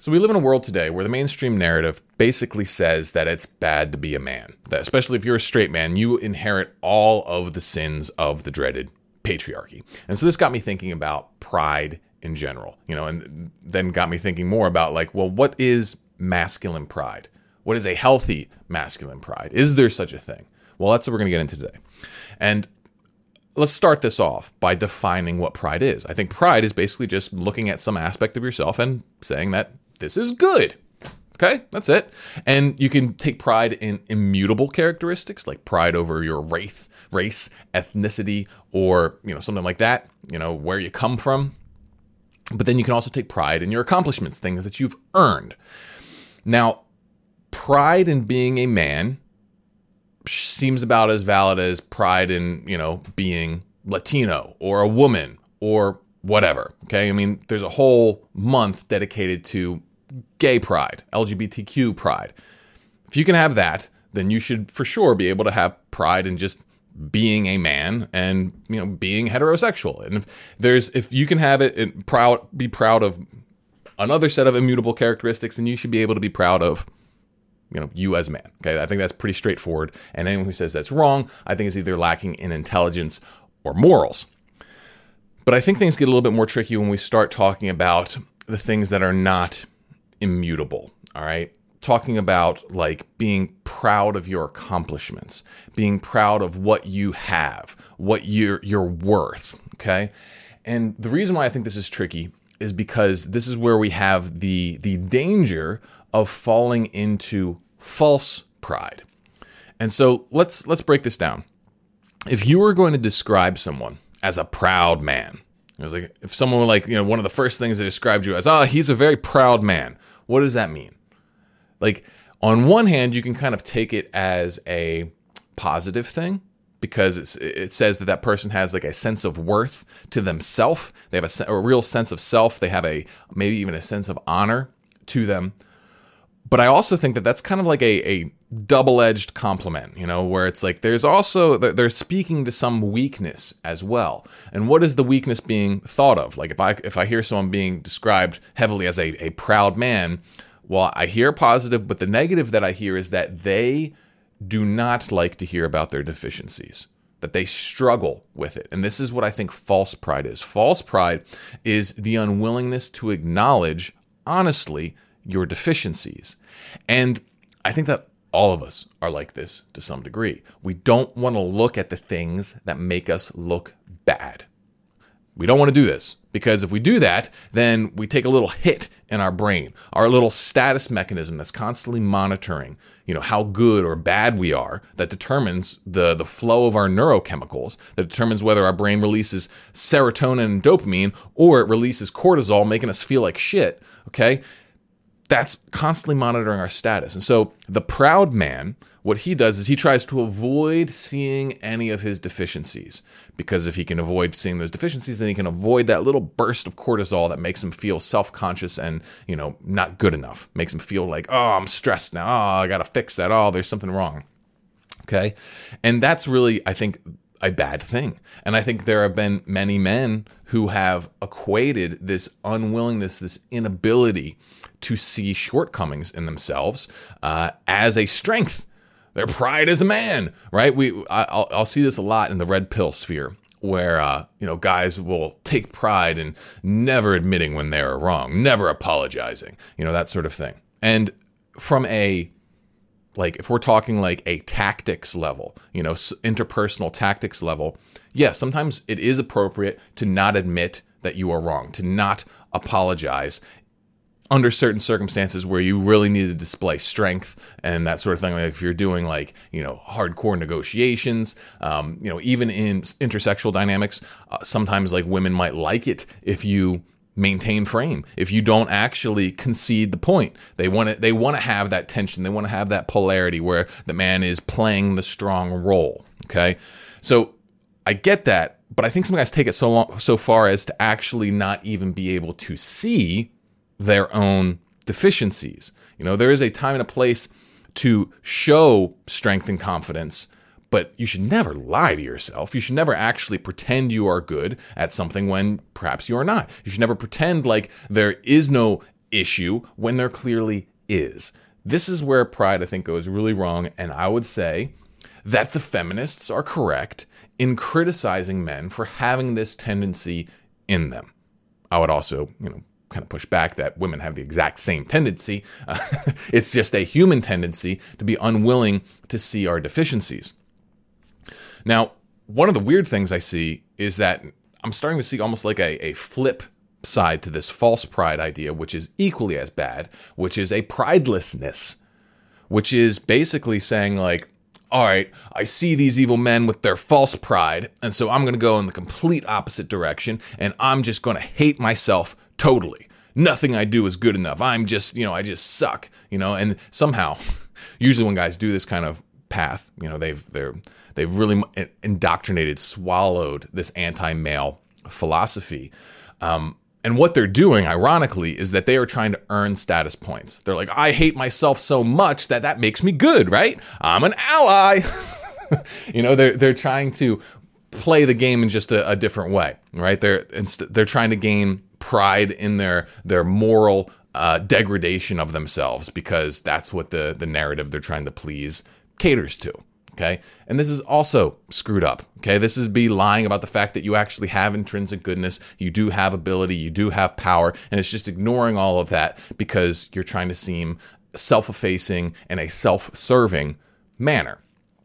So we live in a world today where the mainstream narrative basically says that it's bad to be a man. That especially if you're a straight man, you inherit all of the sins of the dreaded patriarchy. And so this got me thinking about pride in general, and then got me thinking more about what is masculine pride? What is a healthy masculine pride? Is there such a thing? Well, that's what we're going to get into today. And let's start this off by defining what pride is. I think pride is basically just looking at some aspect of yourself and saying that this is good. Okay, that's it. And you can take pride in immutable characteristics, like pride over your race, ethnicity, or something like that, where you come from. But then you can also take pride in your accomplishments, things that you've earned. Now, pride in being a man seems about as valid as pride in, being Latino or a woman or whatever. Okay. I mean, there's a whole month dedicated to gay pride, LGBTQ pride. If you can have that, then you should for sure be able to have pride in just being a man and, being heterosexual. And if you can have it and be proud of another set of immutable characteristics, then you should be able to be proud of, you as a man. Okay. I think that's pretty straightforward. And anyone who says that's wrong, I think is either lacking in intelligence or morals. But I think things get a little bit more tricky when we start talking about the things that are not immutable. All right. Talking about being proud of your accomplishments, being proud of what you have, what you're worth. Okay. And the reason why I think this is tricky is because this is where we have the danger of falling into false pride. And so let's break this down. If you were going to describe someone as a proud man, it was like if someone were one of the first things they described you as, he's a very proud man. What does that mean? On one hand, you can kind of take it as a positive thing because it says that person has a sense of worth to themselves. They have a real sense of self. They have maybe even a sense of honor to them. But I also think that that's kind of a double-edged compliment, where it's there's also, they're speaking to some weakness as well. And what is the weakness being thought of? If I hear someone being described heavily as a proud man, well, I hear positive, but the negative that I hear is that they do not like to hear about their deficiencies, that they struggle with it. And this is what I think false pride is. False pride is the unwillingness to acknowledge, honestly, your deficiencies. And I think that all of us are like this to some degree. We don't want to look at the things that make us look bad. We don't want to do this because if we do that, then we take a little hit in our brain, our little status mechanism that's constantly monitoring, how good or bad we are, that determines the flow of our neurochemicals, that determines whether our brain releases serotonin and dopamine or it releases cortisol, making us feel like shit. Okay. That's constantly monitoring our status. And so the proud man, what he does is he tries to avoid seeing any of his deficiencies, because if he can avoid seeing those deficiencies, then he can avoid that little burst of cortisol that makes him feel self-conscious and, not good enough. Makes him feel like, I'm stressed now. I got to fix that. There's something wrong. Okay. And that's really, I think, a bad thing. And I think there have been many men who have equated this unwillingness, this inability to see shortcomings in themselves as a strength. Their pride as a man, right? I'll see this a lot in the red pill sphere, where guys will take pride in never admitting when they're wrong, never apologizing, that sort of thing. And from if we're talking a tactics level, interpersonal tactics level, yes, sometimes it is appropriate to not admit that you are wrong, to not apologize under certain circumstances where you really need to display strength and that sort of thing. Like if you're doing hardcore negotiations, even in intersexual dynamics, sometimes women might like it if you maintain frame, if you don't actually concede the point. They want to have that tension. They want to have that polarity where the man is playing the strong role. Okay. So I get that, but I think some guys take it so far as to actually not even be able to see their own deficiencies. There is a time and a place to show strength and confidence, but you should never lie to yourself. You should never actually pretend you are good at something when perhaps you are not. You should never pretend like there is no issue when there clearly is. This is where pride, I think, goes really wrong. And I would say that the feminists are correct in criticizing men for having this tendency in them. I would also, kind of push back that women have the exact same tendency. It's just a human tendency to be unwilling to see our deficiencies. Now, one of the weird things I see is that I'm starting to see almost like a flip side to this false pride idea, which is equally as bad, which is a pridelessness, which is basically saying like, all right, I see these evil men with their false pride, and so I'm going to go in the complete opposite direction, and I'm just going to hate myself totally. Nothing I do is good enough. I'm just, I just suck, and somehow, usually when guys do this kind of path, they've really indoctrinated, swallowed this anti-male philosophy. And what they're doing, ironically, is that they are trying to earn status points. They're like, I hate myself so much that makes me good, right? I'm an ally. They're trying to play the game in just a different way, right? They're trying to gain pride in their moral degradation of themselves because that's what the narrative they're trying to please caters to. Okay. And this is also screwed up. Okay. This is lying about the fact that you actually have intrinsic goodness. You do have ability. You do have power. And it's just ignoring all of that because you're trying to seem self-effacing in a self-serving manner.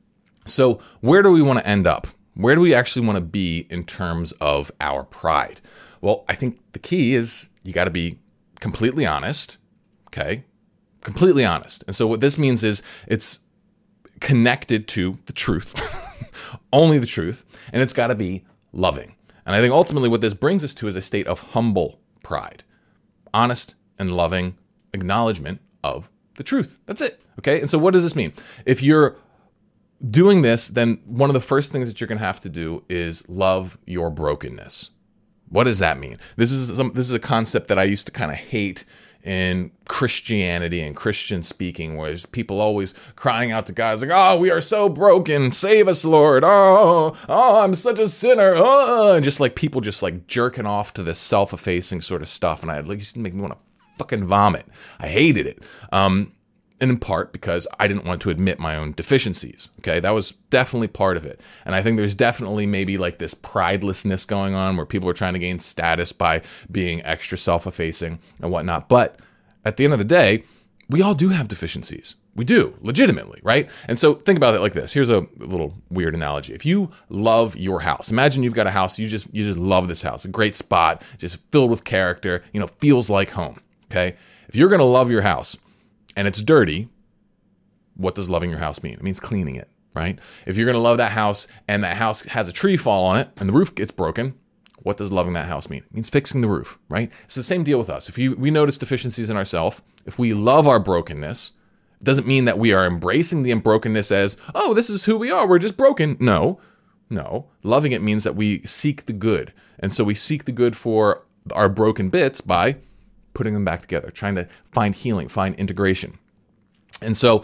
So where do we want to end up? Where do we actually want to be in terms of our pride? Well, I think the key is you got to be completely honest. Okay. Completely honest. And so what this means is it's connected to the truth, only the truth, and it's got to be loving. And I think ultimately what this brings us to is a state of humble pride, honest and loving acknowledgement of the truth. That's it. Okay. And so what does this mean? If you're doing this, then one of the first things that you're going to have to do is love your brokenness. What does that mean? This is a concept that I used to kind of hate in Christianity and Christian speaking, where there's people always crying out to God. It's like, oh, we are so broken. Save us, Lord. Oh, I'm such a sinner. Oh, and just like people just like jerking off to this self-effacing sort of stuff. And it used to make me want to fucking vomit. I hated it. And in part because I didn't want to admit my own deficiencies. Okay, that was definitely part of it. And I think there's definitely maybe like this pridelessness going on where people are trying to gain status by being extra self-effacing and whatnot. But at the end of the day, we all do have deficiencies. We do, legitimately, right? And so think about it like this. Here's a little weird analogy. If you love your house, imagine you've got a house, you just love this house, a great spot, just filled with character, feels like home. Okay, if you're gonna love your house, and it's dirty, what does loving your house mean? It means cleaning it, right? If you're going to love that house and that house has a tree fall on it and the roof gets broken, what does loving that house mean? It means fixing the roof, right? It's the same deal with us. If we notice deficiencies in ourselves, if we love our brokenness, it doesn't mean that we are embracing the brokenness as, oh, this is who we are, we're just broken. No. Loving it means that we seek the good. And so we seek the good for our broken bits by putting them back together, trying to find healing, find integration. And so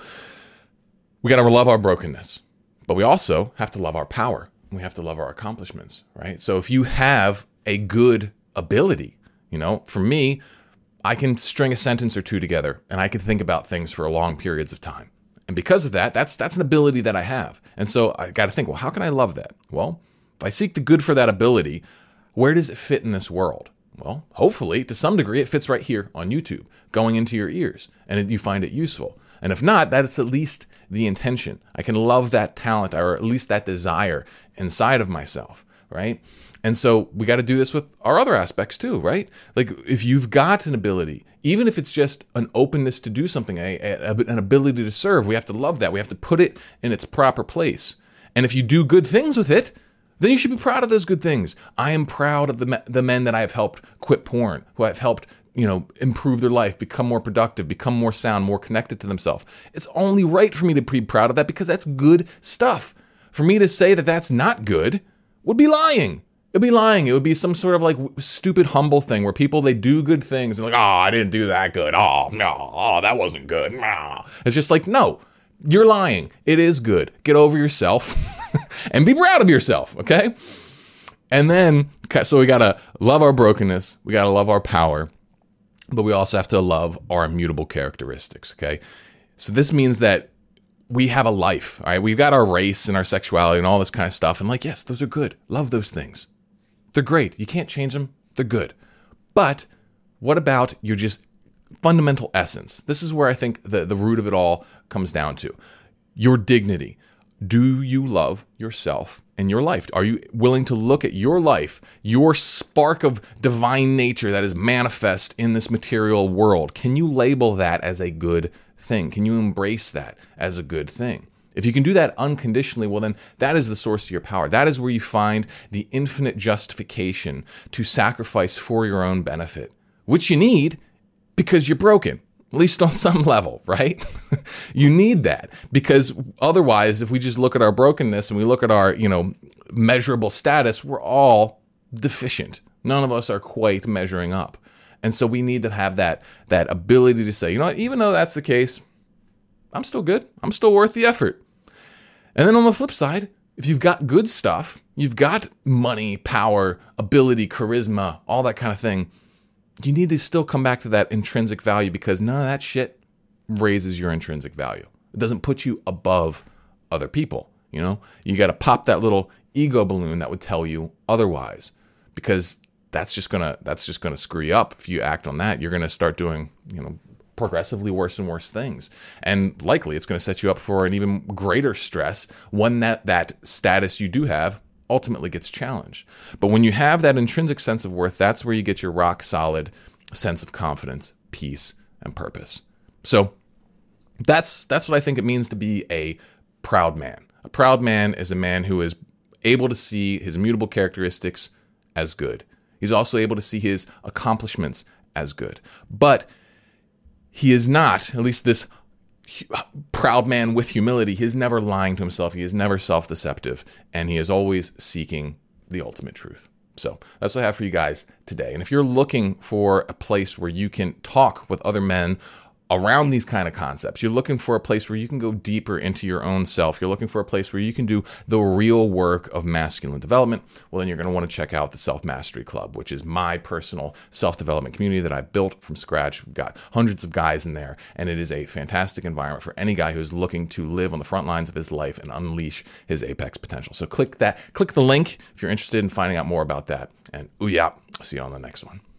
we got to love our brokenness, but we also have to love our power. We have to love our accomplishments, right? So if you have a good ability, for me, I can string a sentence or two together and I can think about things for long periods of time. And because of that, that's an ability that I have. And so I got to think, well, how can I love that? Well, if I seek the good for that ability, where does it fit in this world? Well, hopefully, to some degree, it fits right here on YouTube, going into your ears, and you find it useful. And if not, that's at least the intention. I can love that talent, or at least that desire inside of myself, right? And so we got to do this with our other aspects too, right? Like if you've got an ability, even if it's just an openness to do something, an ability to serve, we have to love that. We have to put it in its proper place. And if you do good things with it, then you should be proud of those good things. I am proud of the men that I have helped quit porn, who I've helped, improve their life, become more productive, become more sound, more connected to themselves. It's only right for me to be proud of that because that's good stuff. For me to say that that's not good would be lying. It'd be lying. It would be some sort of like stupid humble thing where people, they do good things and like, oh, I didn't do that good. Oh, no, that wasn't good. No. It's just like, no, you're lying. It is good. Get over yourself. And be proud of yourself, okay? And then, so we got to love our brokenness. We got to love our power. but we also have to love our immutable characteristics, okay? So this means that we have a life, all right? We've got our race and our sexuality and all this kind of stuff. And like, yes, those are good. Love those things. They're great. You can't change them. They're good. But what about your just fundamental essence? This is where I think the root of it all comes down to. Your dignity. Do you love yourself and your life? Are you willing to look at your life, your spark of divine nature that is manifest in this material world? Can you label that as a good thing? Can you embrace that as a good thing? If you can do that unconditionally, well, then that is the source of your power. That is where you find the infinite justification to sacrifice for your own benefit, which you need because you're broken, at least on some level, right? You need that because otherwise, if we just look at our brokenness and we look at our, measurable status, we're all deficient. None of us are quite measuring up. And so we need to have that ability to say, even though that's the case, I'm still good. I'm still worth the effort. And then on the flip side, if you've got good stuff, you've got money, power, ability, charisma, all that kind of thing, you need to still come back to that intrinsic value because none of that shit raises your intrinsic value. It doesn't put you above other people. You got to pop that little ego balloon that would tell you otherwise, because that's just gonna screw you up. If you act on that, you're gonna start doing, progressively worse and worse things. And likely it's going to set you up for an even greater stress when that status you do have ultimately gets challenged. But when you have that intrinsic sense of worth, that's where you get your rock solid sense of confidence, peace, and purpose. So that's what I think it means to be a proud man. A proud man is a man who is able to see his immutable characteristics as good. He's also able to see his accomplishments as good. But he is not, at least this proud man with humility, he is never lying to himself. He is never self-deceptive. And he is always seeking the ultimate truth. So that's what I have for you guys today. And if you're looking for a place where you can talk with other men around these kind of concepts, you're looking for a place where you can go deeper into your own self, you're looking for a place where you can do the real work of masculine development, well, then you're going to want to check out the Self-Mastery Club, which is my personal self-development community that I built from scratch. We've got hundreds of guys in there, and it is a fantastic environment for any guy who's looking to live on the front lines of his life and unleash his apex potential. So click the link if you're interested in finding out more about that. And ooh yeah, I'll see you on the next one.